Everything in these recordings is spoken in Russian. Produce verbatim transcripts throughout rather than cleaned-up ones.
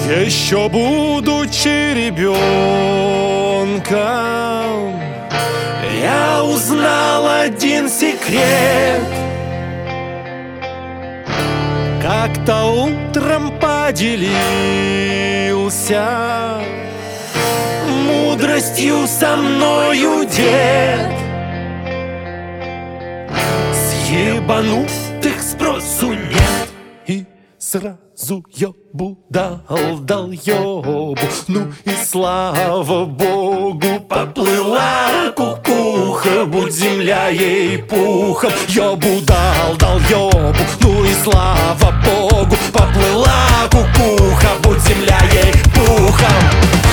Еще будучи ребенком, я узнал один секрет. Как-то утром поделился мудростью со мною дед. С ебанутых спросу нет. И сразу ёбу дал, дал ёбу. Ну и слава богу, поплыла кукуха, будь земля ей пухом. Ёбу дал, дал ёбу, ну и слава богу, поплыла кукуха, будь земля ей пухом.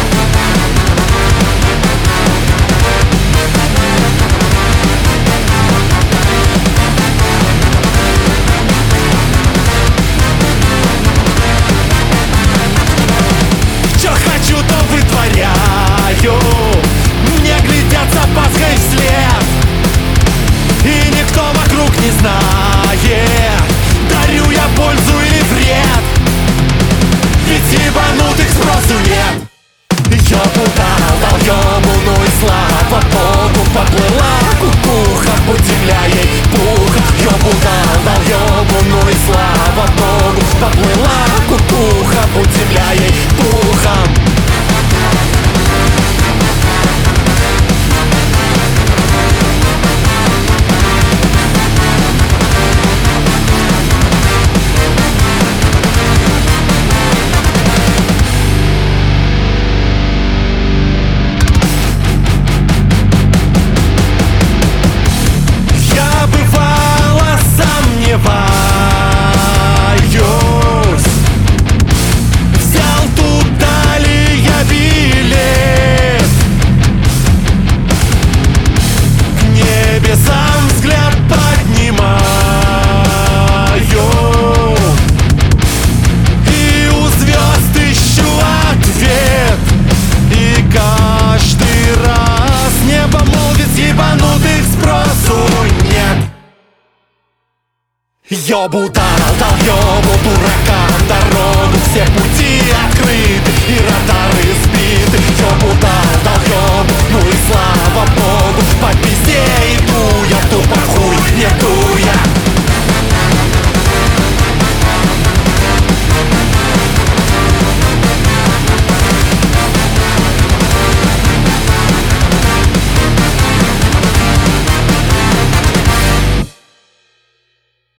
Мне глядят опаской вслед, и никто вокруг не знает, дарю я пользу или вред. Ведь ебанутых спросу нет. Ёбу дал, дал ёбу, ну и слава богу, поплыла кукуха, будь земля ей пухом. Ёбу дал, дал ёбу, ну и слава богу, поплыла кукуха, будь земля ей пухом. Взял туда ли я билет, к небесам взгляд поднимаю, и у звезд ищу ответ. И каждый раз небо молвит, с ебанутых спросу нет. Ёбу дал, дал ёбу, дуракам дорогу, все пути открыты и радары сбиты. Ёбу дал, дал ёбу, ну и слава богу, по пизде иду я тупо.